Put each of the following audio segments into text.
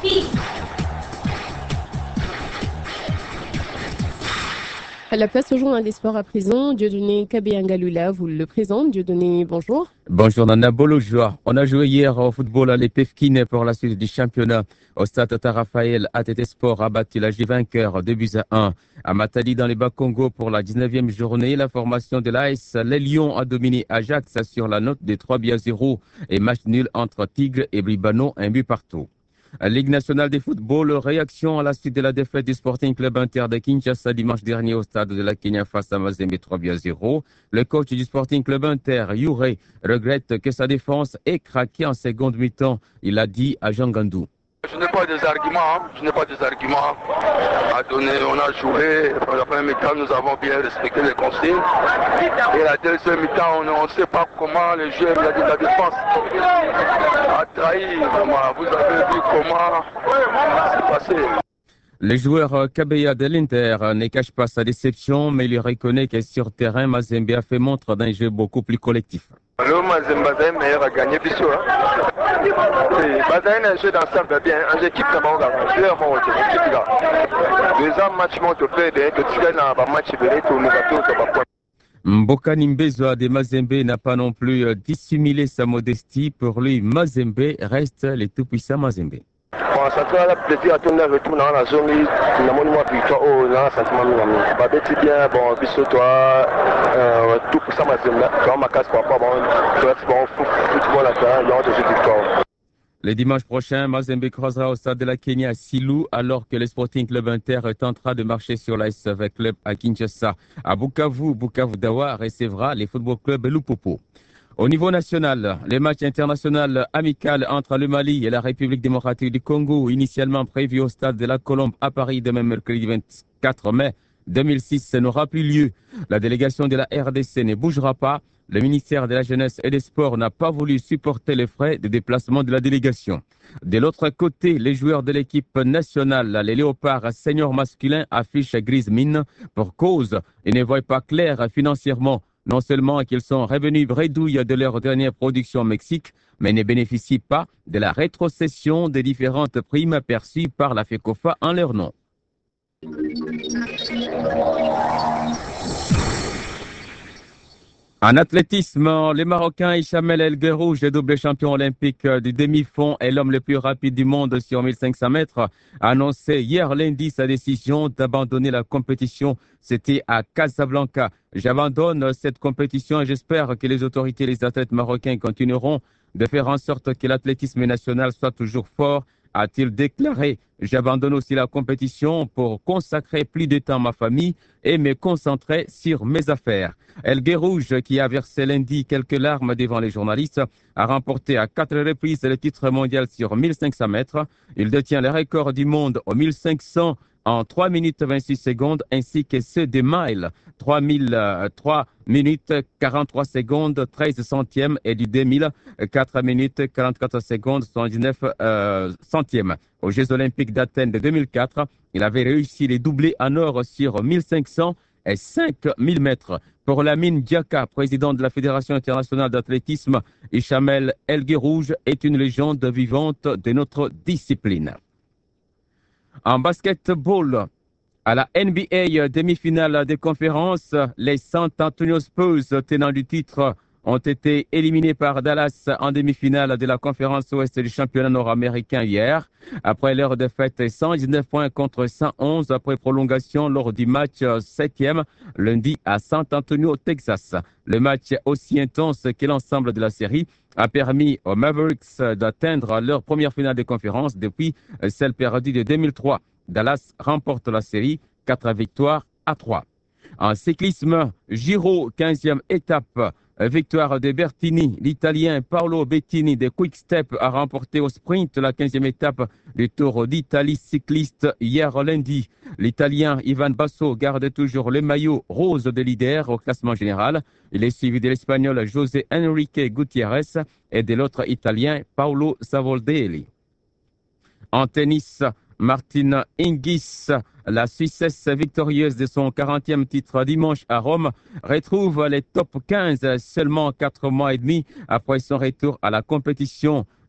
À la place au journal des sports à présent, Dieudonné Kabeyangalula vous le présente. Dieudonné, bonjour. Bonjour Nana Bolo-Joie. On a joué hier au football à l'Epefkine pour la suite du championnat. Au stade Tata Raphaël, ATT Sport a battu la J vainqueur 2-1. À Matadi dans les Bas-Congo pour la 19e journée, la formation de l'AS Les Lions a dominé Ajax sur la note de 3-0 et match nul entre Tigre et Bribano, 1-1. Ligue nationale de football, réaction à la suite de la défaite du Sporting Club Inter de Kinshasa dimanche dernier au stade de la Kenya face à Mazembe 3-0. Le coach du Sporting Club Inter, Yuré, regrette que sa défense ait craqué en seconde mi-temps. Il a dit à Jean Gandou. Je n'ai pas des arguments à donner. On a joué, la première mi-temps, nous avons bien respecté les consignes. Et la deuxième mi-temps, on ne sait pas comment les joueurs de la défense a trahi. Vous avez vu comment c'est passé. Le joueur Kabeya de l'Inter ne cache pas sa déception, mais il reconnaît que sur terrain, Mazembe a fait montre d'un jeu beaucoup plus collectif. Le Mazembe meilleur a gagné plus sûr. Mazembe a un jeu d'ensemble bien, un jeu équipe d'abord, un joueur bon, équipe là. Deuxième match monte fait que tu gagnes un match de tout nous a Mboka Nimbezoa de Mazembe n'a pas non plus dissimulé sa modestie. Pour lui, Mazembe reste le tout-puissant Mazembe. Bon, ça fait un plaisir à tourner retour dans la zone, dans mon mois victoire, dans le sentiment de bah, c'est bien, bon, bis toi, tout pour ça, dans ma casse, papa, bon, football à faire, il y aura des jeux victoire. Le dimanche prochain, Mazembe croisera au stade de la Kenya à Silou, alors que le Sporting Club Inter tentera de marcher sur l'AS avec club à Kinshasa. À Bukavu, Bukavu Dawa recevra les football clubs Lupopo. Au niveau national, les matchs internationaux amicaux entre le Mali et la République démocratique du Congo, initialement prévus au stade de la Colombe à Paris demain mercredi 24 mai 2006, n'aura plus lieu. La délégation de la RDC ne bougera pas. Le ministère de la Jeunesse et des Sports n'a pas voulu supporter les frais de déplacement de la délégation. De l'autre côté, les joueurs de l'équipe nationale, les Léopards seniors masculins, affichent grise mine pour cause. Ils ne voient pas clair financièrement. Non seulement qu'ils sont revenus bredouilles de leur dernière production au Mexique, mais ne bénéficient pas de la rétrocession des différentes primes perçues par la FECOFA en leur nom. En athlétisme, le Marocain Ishamel El Guerrouj, double champion olympique du demi-fond et l'homme le plus rapide du monde sur 1500 mètres, a annoncé hier lundi sa décision d'abandonner la compétition. C'était à Casablanca. J'abandonne cette compétition et j'espère que les autorités et les athlètes marocains continueront de faire en sorte que l'athlétisme national soit toujours fort, a-t-il déclaré. J'abandonne aussi la compétition pour consacrer plus de temps à ma famille et me concentrer sur mes affaires. El Guerrouj, qui a versé lundi quelques larmes devant les journalistes, a remporté à 4 reprises le titre mondial sur 1500 mètres. Il détient le record du monde au 1500 en 3 minutes 26 secondes, ainsi que ceux des miles, 3 minutes 43 secondes, 13 centièmes, et du 2000, 4 minutes 44 secondes, 79 centièmes. Aux Jeux Olympiques d'Athènes de 2004, il avait réussi les doublés en or sur 1500 et 5000 mètres. Pour Lamine Diaka, président de la Fédération internationale d'athlétisme, Ishamel El Guerrouj est une légende vivante de notre discipline. En basketball, à la NBA demi-finale des conférences, les San Antonio Spurs, tenants du titre, ont été éliminés par Dallas en demi-finale de la conférence ouest du championnat nord-américain hier. Après leur défaite 119 points contre 111 après prolongation lors du match 7e lundi à San Antonio, Texas. Le match aussi intense que l'ensemble de la série a permis aux Mavericks d'atteindre leur première finale de conférence depuis celle perdue de 2003. Dallas remporte la série 4-3. En cyclisme, Giro, 15e étape. Victoire de Bertini, l'Italien Paolo Bettini de Quick Step a remporté au sprint la 15e étape du Tour d'Italie cycliste hier lundi. L'Italien Ivan Basso garde toujours le maillot rose de leader au classement général. Il est suivi de l'Espagnol José Enrique Gutiérrez et de l'autre Italien Paolo Savoldelli. En tennis, Martina Hingis, la Suissesse victorieuse de son 40e titre dimanche à Rome, retrouve les top 15 seulement 4 mois et demi après son retour à la compétition.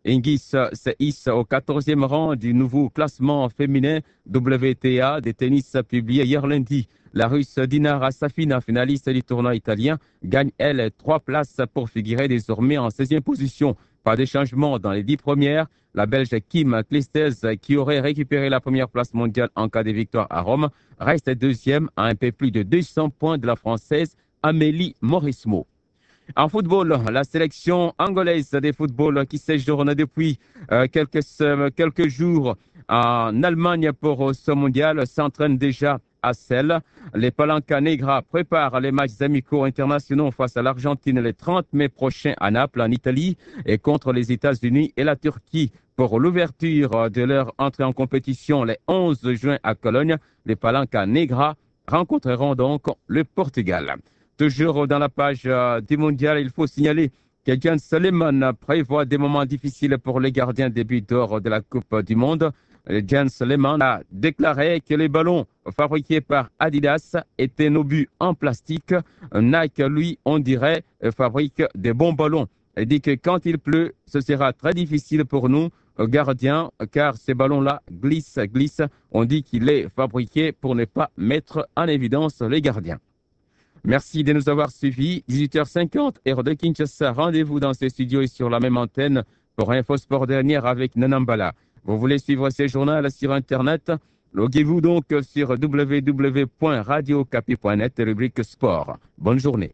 Hingis se hisse au 14e rang du nouveau classement féminin WTA des tennis publié hier lundi. La Russe Dinara Safina, finaliste du tournoi italien, gagne, elle, 3 places pour figurer désormais en 16e position. Pas de changement dans les 10 premières. La Belge Kim Clijsters, qui aurait récupéré la première place mondiale en cas de victoire à Rome, reste deuxième à un peu plus de 200 points de la Française Amélie Mauresmo. En football, la sélection angolaise de football qui séjourne depuis quelques jours en Allemagne pour ce mondial s'entraîne déjà à Celle. Les Palancas Negras préparent les matchs amicaux internationaux face à l'Argentine le 30 mai prochain à Naples, en Italie, et contre les États-Unis et la Turquie. Pour l'ouverture de leur entrée en compétition le 11 juin à Cologne, les Palancas Negras rencontreront donc le Portugal. Toujours dans la page du mondial, il faut signaler que Jens Lehmann prévoit des moments difficiles pour les gardiens des buts d'or de la Coupe du Monde. Jens Lehmann a déclaré que les ballons fabriqués par Adidas étaient nos buts en plastique. Nike, lui, on dirait, fabrique des bons ballons. Il dit que quand il pleut, ce sera très difficile pour nous, gardiens, car ces ballons-là glissent. On dit qu'il est fabriqué pour ne pas mettre en évidence les gardiens. Merci de nous avoir suivis. 18h50, heure de Kinshasa. Rendez-vous dans ces studios et sur la même antenne pour InfoSport dernière avec Nanambala. Vous voulez suivre ces journaux sur Internet? Loguez-vous donc sur www.radiocapi.net, rubrique sport. Bonne journée.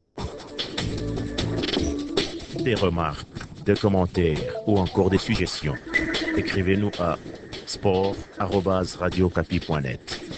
Des remarques, des commentaires ou encore des suggestions. Écrivez-nous à sport@radiocapi.net.